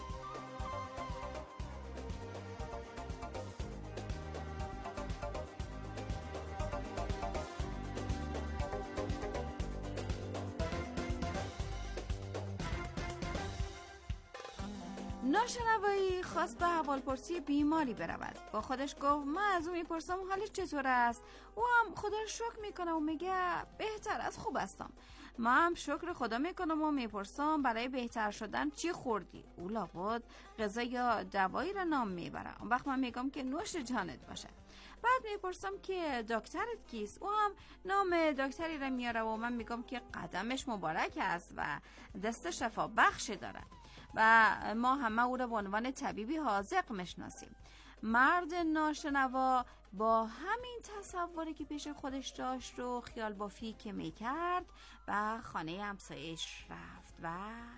ناشنوایی خواست به احوالپرسی بیماری برود. با خودش گفت من از او میپرسم حالش چطور است. او هم خدا رو شکر میکنه و میگه بهتر از خوب هستم. من هم شکر خدا میکنم و میپرسم برای بهتر شدن چی خوردی. او لابد غذا یا دوایی را نام میبره. اون وقت من میگم که نوش جانت باشه. بعد میپرسم که دکترت کیست؟ او هم نام دکتری را میاره و من میگم که قدمش مبارک است و دست شفا بخش داره و ما همه او را به عنوان طبیبی حاذق میشناسیم. مرد ناشنوا با همین تصوری که پیش خودش داشت و خیال بافی که میکرد و خانه همسایش رفت و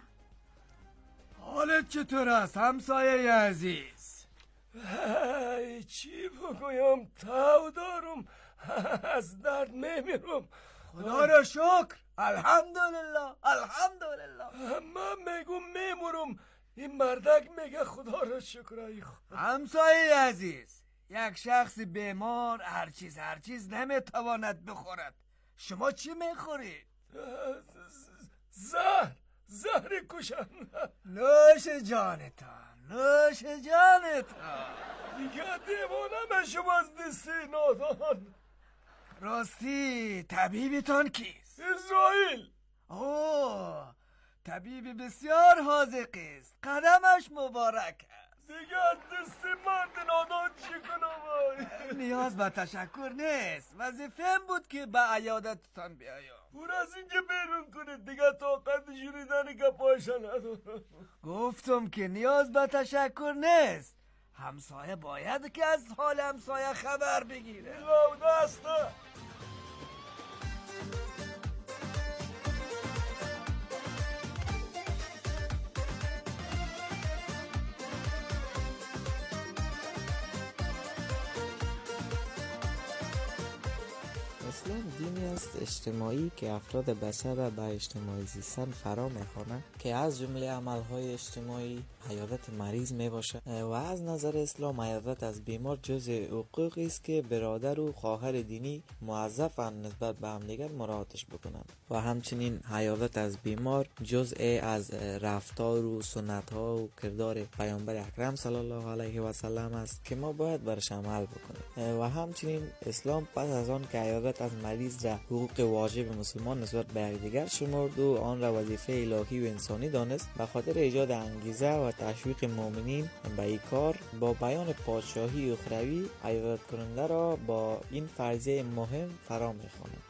حالت چطور است همسایه عزیز؟ چی بگویم؟ تاو دارم، از درد میمیرم. خدا را شکر، الحمدلله الحمدلله. من میگم میمورم، این مردک میگه خدا را شکر. ای خدا. همسایه عزیز، یک شخص بیمار هر چیز نمیتواند بخورد. شما چی میخورید؟ زهر کشنده. نوش جانتان دیگه دیوانه شما از دستی نادان. راستی طبیبتان کیست؟ اسرائیل. اوه، طبیب بسیار حاذق است، قدمش مبارک است. دیگه از دست مرد نادان چی کنم؟ نیاز به تشکر نیست، وظیفه‌ام بود که به عیادتتان بیایم. برو از اینجا بیرون کنید، دیگه طاقت شنیدن گپاش ندارم. گفتم که نیاز به تشکر نیست، همسایه باید که از حال همسایه خبر بگیره. دسته اسلام دینی است اجتماعی که افراد بشر را به اجتماعی زیستن فرا می‌خواند که از جمله عملهای اجتماعی عیادت مریض میباشد و از نظر اسلام عیادت از بیمار جزء حقوقی است که برادر و خواهر دینی موظفند نسبت به همدیگر مراعاتش بکنند و همچنین عیادت از بیمار جزء از رفتار و سنت‌ها و کردار پیامبر اکرم صلی الله علیه و سلم است که ما باید برش عمل بکنیم و همچنین اسلام پس از آن که عیادت از مریض را حقوق واجب مسلمان نسبت به یکدیگر شمرد و آن را وظیفه الهی و انسانی دانست. به خاطر ایجاد انگیزه و تشویق مؤمنین به این کار با بیان پادشاهی اخروی عبادت کننده را با این فرضیه مهم فرا می‌خواند.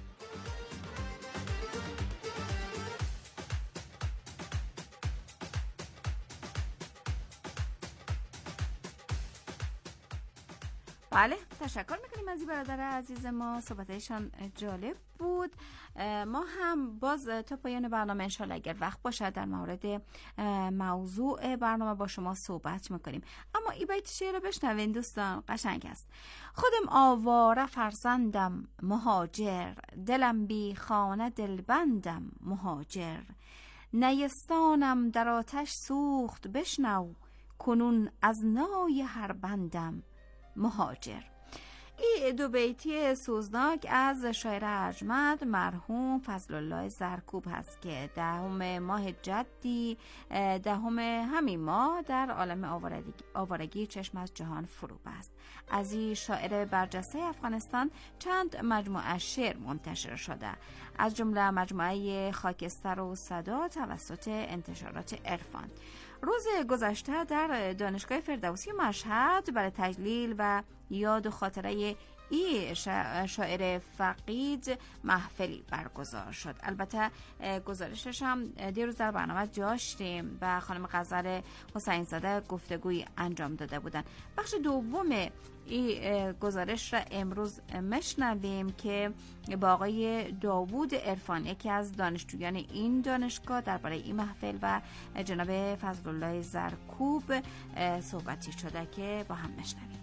بله، تشکر میکنیم از این برادر عزیز ما، صحبتشان جالب بود. ما هم باز تا پایان برنامه انشالله اگر وقت باشه در مورد موضوع برنامه با شما صحبت میکنیم. اما این بیت شعر رو بشنوین دوستان، قشنگ است. خودم آواره فرزندم مهاجر، دلم بی خانه دلبندم مهاجر، نیستانم در آتش سوخت بشنو، کنون از نای هر بندم مهاجر. این دو بیتی سوزناک از شاعر ارجمند مرحوم فضل الله زرکوب هست که 10 ماه جدی 10 همین ماه در عالم آوارگی چشم از جهان فرو بست. از این شاعر برجسته افغانستان چند مجموعه شعر منتشر شده، از جمله مجموعه خاکستر و صدا توسط انتشارات عرفان. روز گذشته در دانشگاه فردوسی مشهد برای تجلیل و یاد و خاطره این شاعر فقید محفلی برگزار شد. البته گزارشش هم دیروز در برنامه داشتیم و خانم غزل حسین زاده گفتگوی انجام داده بودن. بخش دوم این گزارش را امروز مشنویم که با آقای داوود عرفان، یکی از دانشجویان این دانشگاه، درباره این محفل و جناب فضل الله زرکوب صحبتی شده که با هم مشنویم.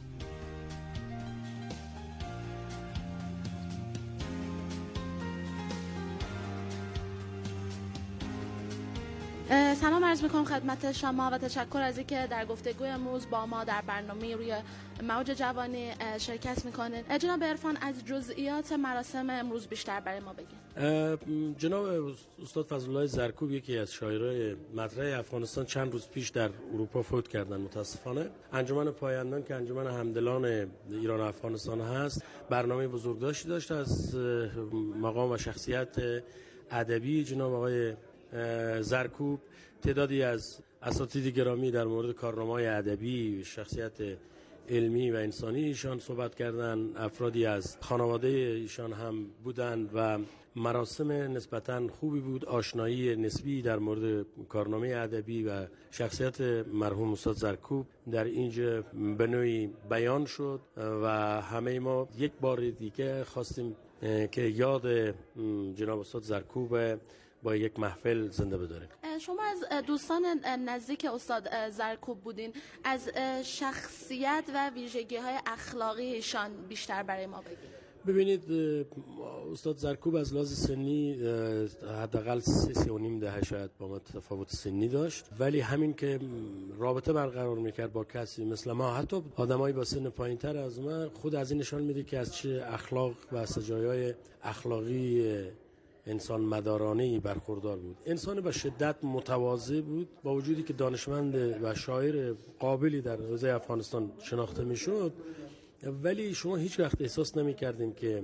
سلام عرض میکنم خدمت شما و تشکر از اینکه در گفتگوی امروز با ما در برنامه روی موج جوانی شرکت میکنید. جناب عرفان، از جزئیات مراسم امروز بیشتر برای ما بگید. جناب استاد فضل الله زرکوب، یکی از شاعرای مطرح افغانستان، چند روز پیش در اروپا فوت کردن متاسفانه. انجمن پایندان که انجمن همدلان ایران و افغانستان هست برنامه بزرگداشتی داشت از مقام و شخصیت ادبی جناب آقای زرکوب. تعدادی از اساتید گرامی در مورد کارنامه‌های ادبی، شخصیت علمی و انسانی ایشان صحبت کردند. افرادی از خانواده ایشان هم بودند و مراسم نسبتاً خوبی بود. آشنایی نسبی در مورد کارنامه ادبی و شخصیت مرحوم استاد زرکوب در اینجا به نوعی بیان شد و همه ما یک بار دیگه خواستیم که یاد جناب استاد زرکوب با یک محفل زنده بداریم. شما از دوستان نزدیک استاد زرکوب بودین، از شخصیت و ویژگی‌های اخلاقی ایشان بیشتر برای ما بگید. ببینید، استاد زرکوب از لحاظ سنی حداقل 3.5 دهه شاید با ما تفاوت سنی داشت، ولی همین که رابطه برقرار میکرد با کسی مثل ما، حتی آدمایی با سن پایین‌تر از ما، خود از این نشان میده که از چه اخلاق و سجایای اخلاقی انسان مدارانه‌ای برخوردار بود. انسان به شدت متواضع بود، با وجودی که دانشمند و شاعر قابلی در حوزه افغانستان شناخته میشد، ولی شما هیچ وقت احساس نمی‌کردیم که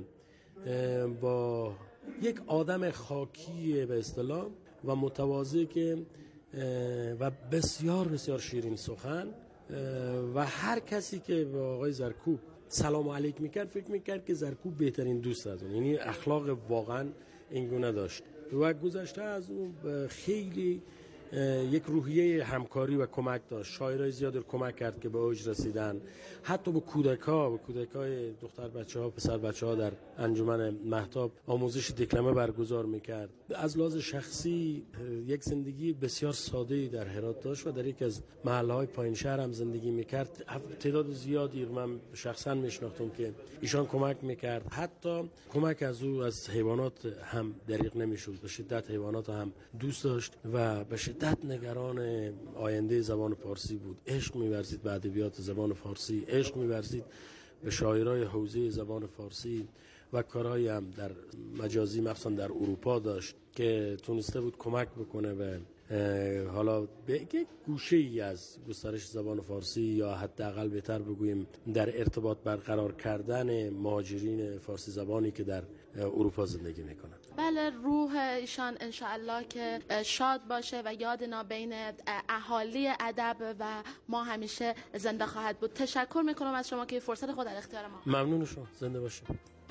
با یک آدم خاکی به اصطلاح و متواضع که و بسیار بسیار شیرین سخن و هر کسی که با آقای زرکوب سلام علیک میکرد فکر میکرد که زرکوب بهترین دوست از اون، یعنی اخلاق واقعا اینگونه داشت و گذشته از اون خیلی یک روحیه همکاری و کمک داشت. شاعرای زیادی رو کمک کرد که به اوج رسیدن، حتی به کودکای دختر بچه‌ها، پسر بچه‌ها در انجمن مهتاب آموزش دکلمه برگزار میکرد. از لحاظ شخصی یک زندگی بسیار ساده‌ای در هرات داشت و در یک از محله‌های پایین شهر هم زندگی میکرد. تعداد زیادی رو من شخصا میشناختم که ایشان کمک میکرد، حتی کمک از او از حیوانات هم دریغ نمیشد. به شدت حیوانات هم دوست داشت و به شدت نگران آینده زبان فارسی بود. عشق می‌ورزید به ادبیات زبان فارسی، عشق می‌ورزید به شاعرای حوزه زبان فارسی و کارهایی هم در مجازی مخصوصا در اروپا داشت که تونسته بود کمک بکنه و حالا به یک گوشه‌ای از گسترش زبان فارسی یا حداقل بهتر بگوییم در ارتباط برقرار کردن مهاجرین فارسی زبانی که در اروپا زندگی میکنن. بله، روح ایشان انشاءالله که شاد باشه و یاد نابین اهالی ادب و ما همیشه زنده خواهد بود. تشکر میکنم از شما که فرصت خود در اختیار ما. ممنون شما، زنده باشید.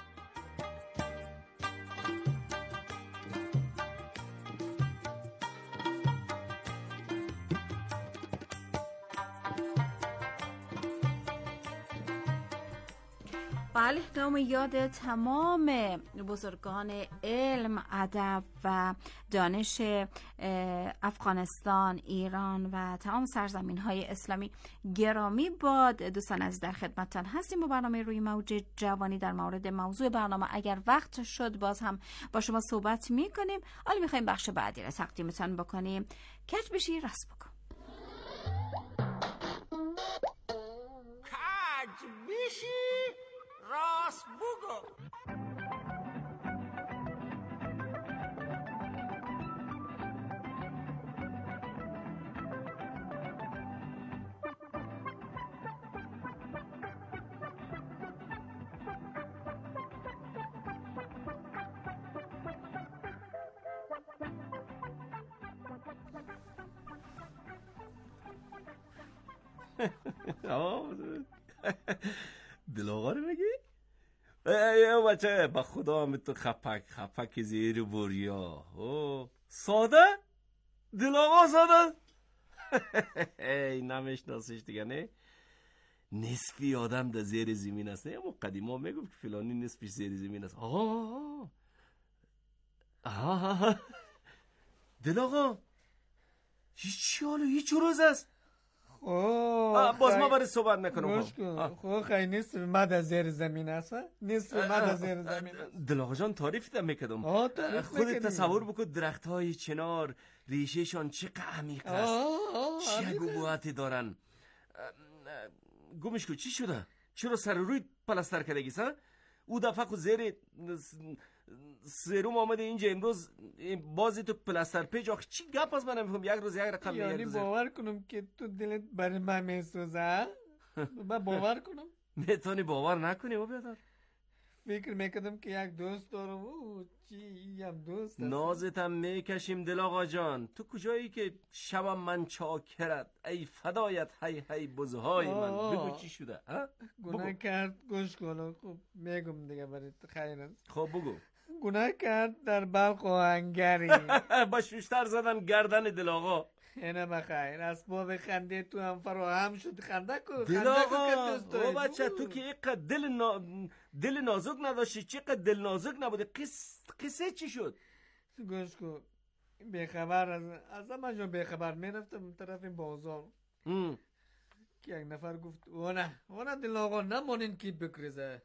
بله، نام یاد تمام بزرگان علم، ادب و دانش افغانستان، ایران و تمام سرزمین‌های اسلامی گرامی باد. دوستان عزیز، در خدمتتان هستیم با برنامه روی موج جوانی. در مورد موضوع برنامه اگر وقت شد باز هم با شما صحبت می‌کنیم. حالا می‌خوایم بخش بعدی را تقدیمتان بکنیم. کج بشی راست بکن. کج بشی راست بگو. دل آقا رو بگی؟ ای بچه با خدا هم تو خپک زیر بریا ساده؟ دل آقا ساده؟ ای نمیشناسیش دیگه نه؟ نصفی آدم در زیر زمین است نه؟ اما قدیما میگم که فلانی نصفش زیر زمین است. آها دل آقا چی حالو هیچ روز است؟ باز ما برای صحبت نکنم. خب خیلی نصف مد از زیر زمین است. نصف مد از زیر زمین است. دل آقا جان تعریف دم میکردم. خودت تصور بکن درخت های چنار ریشهشان چقدر عمیق است، چه گوهاتی دارن. گمش کو چی شده؟ چرا سر روی پلاستر کردگی سا؟ او دفعه خود زیر سروم آمده اینجا امروز بازی تو پلاستر پیج. آخه چی گپ از من نمیفهم؟ یک روز یک رقم یعنی باور کنم که تو دلت برای من میسوزه؟ من باور کنم؟ میتونی باور نکنی و بیادر. فکر میکردم که یک دوست دارم. چی هم دوست هست؟ نازتم میکشیم دل آقا جان. تو کجایی که شبم من چاکرت ای فدایت هی هی بزهای من. بگو چی شده؟ گناه کرد گوش کن. خب میگم دیگه برای خیر است. خب بگو. گناه کرد در بلخ و هنگری. با شوشتر زدن گردن دل آقا. اینه بخیر اسباب خنده تو هم فراهم شد. خنده کو دل آقا. او بچه تو که اینقدر دل نازک نداشتی، چقدر دل نازک نبوده. قصه چی شد؟ گوش کن. بیخبر از همه جا بیخبر میرفتم طرف بازار که یک نفر گفت اونا دل آقا نمانین کی بکریزه.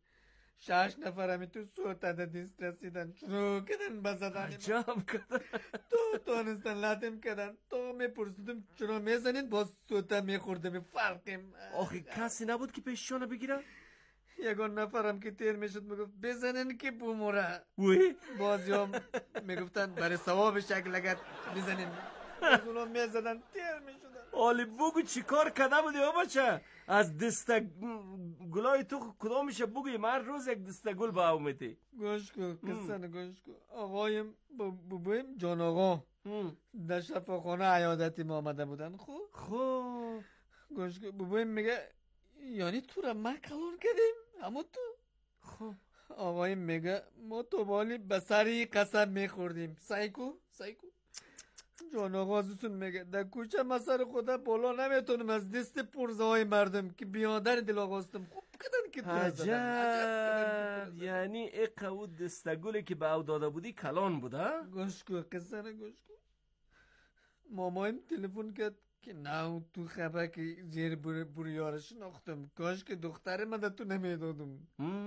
6 نفر همی تو سوتده دیست رسیدن شروع کردن بزدن. عجب کردن. تو تانستن لاتم کردن. تو میپرسیدم چرا میزنین؟ باز سوته میخوردم. فرقیم آخه کسی نبود که پیششانو بگیره؟ یگان نفرم که تیر میشد میگفت بزنین که بوموره. باز یا میگفتن برای ثواب شکلگت بزنین. باز اونا میزدن تیر میشدن. آلی بگو چی کار کده بودی ها بچه؟ از دسته گلای تو کدام میشه بگوی؟ من روز یک دسته گل با اومدی. گوش کن کسان گوش کن. آقایم ببویم جان آقا در شفاخانه عیادتی ما آمده بودن. خب گوش کن ببویم میگه یعنی تو را ما کلون کردیم اما تو. خب آقایم میگه ما تو بالی بسری قسم میخوردیم. سایکو جان آقا ازتون میگه در کوچه ما سر خدا بالا نمیتونم از دست پرزه های مردم که بیادر دل آقا هستم. خوب کدن که تو عجب. یعنی اقعود دستگولی که به او داده بودی کلان بوده؟ گوش کن قصه گوش کن. مامایم تلفن کرد که نه تو خبر که زیر بریاره شناختم. کاش که دختر من تو نمیدادم.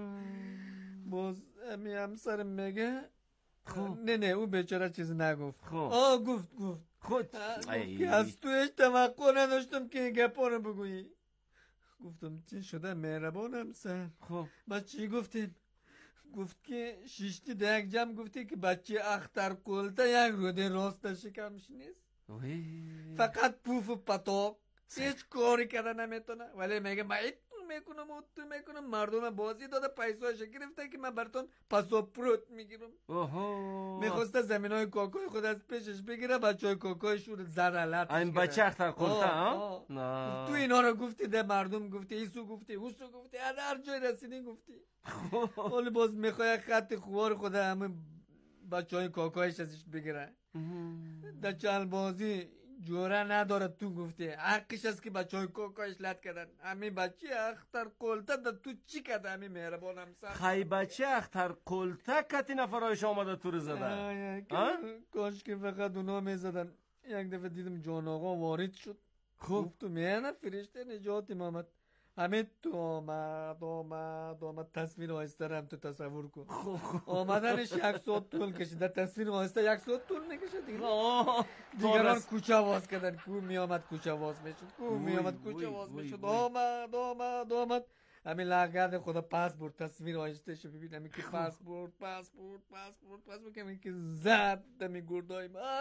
باز امی همسرم میگه نه او بیچاره چیز نگفت. گفت خود که از تویش توقع نداشتم که گپانو بگویی. گفتم چی شده مهربان همسر؟ با چی گفتیم؟ گفت که شیشتی در یک جمع گفتی که بچه اختر کلته یک روده راست شکمش نیست. فقط پوف و پتاق هیچ کاری کرده نمیتونه. ولی میگه میکنم مردم بازی داده پیسایش گرفته که من براتون پاسپورت میگیرم. میخواسته زمینای کاکای خود از پیشش بگیره، بچهای کاکایش رو زرالت این بچه اختر قلته ها؟ تو اینا رو گفتی ده مردم گفتی، ایسو گفتی، اوسو گفتی، هر جای رسیدین گفتی. ولی باز میخوای خط خوار خود همه بچهای کاکایش ازش بگیره. در چند بازی جوره نداره تو گفتی، حقش است که بچهای کاکایش لط کردن. همین بچه اختر قلته در تو چی کرده؟ همین مهربان همسر خی بچه اختر قلته کتی نفرایش آمده تو رو زده. کاش که فقط اونا میزدن. یک دفعه دیدم جان آقا وارد شد، گفت تو میانه فرشته نجات محمد. همه تو آمد تصویر آهسته رم تو تصور کن. آمدنش 1 ساعت طول کشید. در تصویر آهسته 1 ساعت طول میکشه دیگه. دیگران کوچه واز کردن. کو میامد کوچه واز میشد، کو میامد کوچه واز میشد. آمد همین لغت خدا پاسپورت تصویر آهسته شو ببین. همین که پاسپورت که همین که زد دمی گردای ما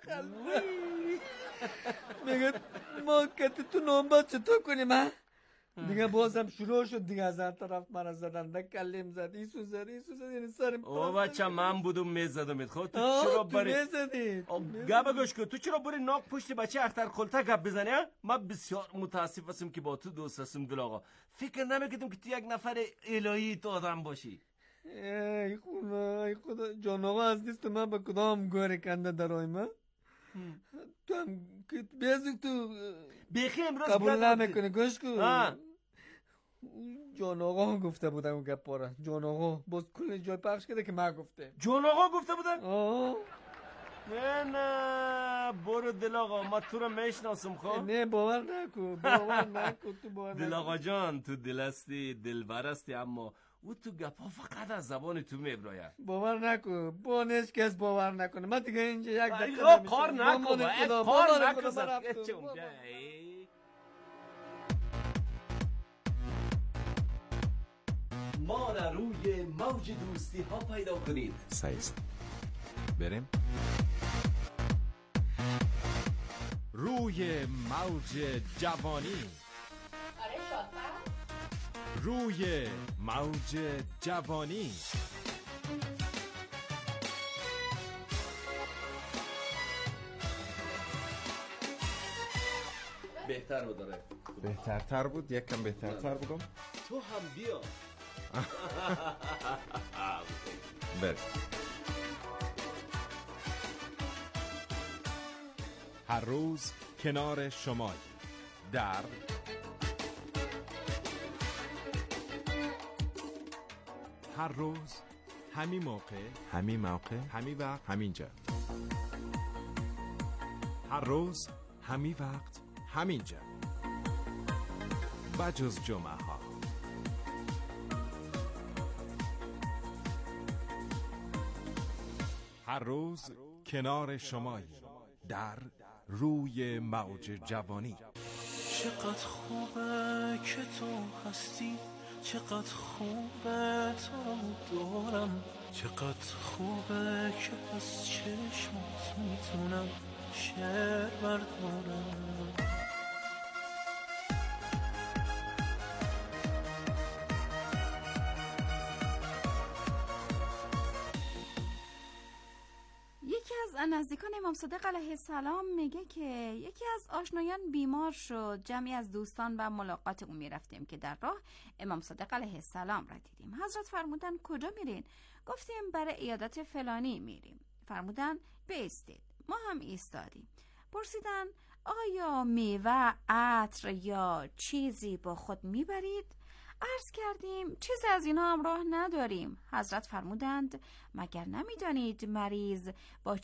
میگه ما کتی تو نامبر چطور کنیم ها؟ دیگه بازم شروع شد دیگه از هر طرف مرا زدن. ده کلیم زد، ایسو زد یعنی سرم. او بچه من بودم میزدم. خود تو چرا بری گپ گوش کن؟ تو چرا بری ناک پشت بچه اختر قلته گپ بزنی؟ من بسیار متاسف هستم که با تو دوست هستم دل آقا. فکر نمیکردم که تو یک نفر الهی تو آدم باشی. ای خدا جان آقا از نیست من به کدام گوری کنده درای من؟ تو هم بیازی تو بیخی امروز قبول نمیکنه. گوش کن، جان آقا هم گفته بودن اون گپ پاره. جان آقا باز کل جای پخش کرده که من گفته. جان آقا گفته بودن؟ نه برو دل آقا، ما تو رو میشناسم. خب نه باور نکن تو باور نکن. دل آقا جان تو دل هستی، دلبر هستی، اما او تو گپا فقط از زبان تو میبراید. باور نکن، بانش کس باور نکنه. من دیگه اینجا یک دقیقه نمیشه. کار نکن ما را روی موج دوستی ها پیدا کنید. سایست بریم روی موج جوانی. روی موج جوانی. بهتر بود داره. بهترتر بود، یک کم بهترتر بودم. تو هم بیا. بریم. هر روز کنار شمایی در هر روز همین موقع همین وقت همین جا. هر روز همین وقت همین جا، بجز جمعه ها. هر روز کنار شمایی در روی موج جوانی. چقدر خوبه که تو هستی، چقدر خوبه تو دارم، چقدر خوبه که از چشمات میتونم شعر بردارم. نزدیکان امام صادق علیه السلام میگه که یکی از آشنایان بیمار شد. جمعی از دوستان به ملاقات او میرفتیم که در راه امام صادق علیه السلام را دیدیم. حضرت فرمودن کجا میرین؟ گفتیم برای عیادت فلانی میریم. فرمودن بایستید. ما هم ایستادیم. پرسیدن آیا میوه، عطر یا چیزی با خود میبرید؟ عرض کردیم چیزی از اینها همراه نداریم. حضرت فرمودند مگر نمیدانید مریض با